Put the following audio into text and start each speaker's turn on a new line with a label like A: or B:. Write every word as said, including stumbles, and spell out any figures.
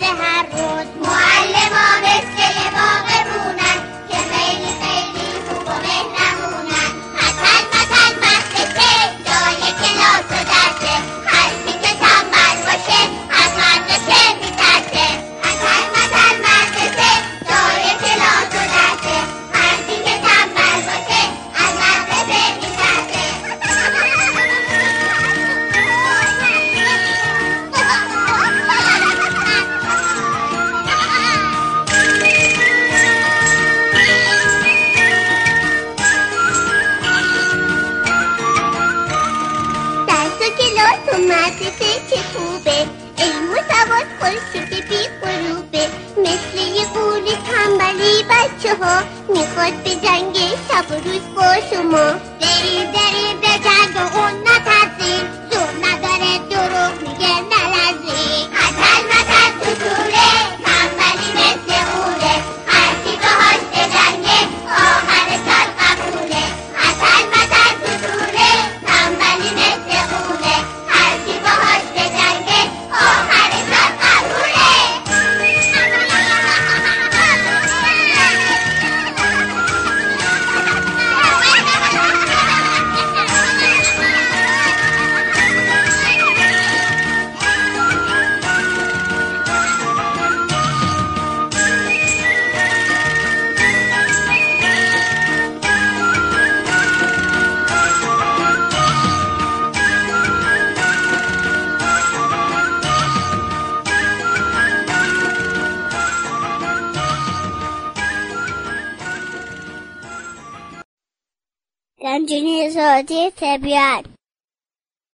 A: هر روز. معلما مثل یه باغبونن که خیلی خیلی خوب و مهربونن. مثل مثل مدرسه جای کلاس و درسه، هر کی که تنبل باشه از مدرسه میترسه. مثل مثل مدرسه جای کلاس و درسه، هر کی که تنبل باشه از مدرسه میترسه. درس و کلاس و مدرسه چه خوبه، علم و سواد خورشید بی غروبه. مثل یه قولی تنبلی بچه ها میخواد به جنگ شب و روز با شما. برید برید به جنگ و اون نترسین، زور نداره دروغ میگه نلرزین. مثل مثل اصوله تنبلی مثل اوله، هر کی باهاش به جنگه آخر سال قبوله. مثل مثل اصوله تنبلی مثل اوله، هر کی باهاش به جنگه آخر سال قبوله. گنجینه سازی طبیعت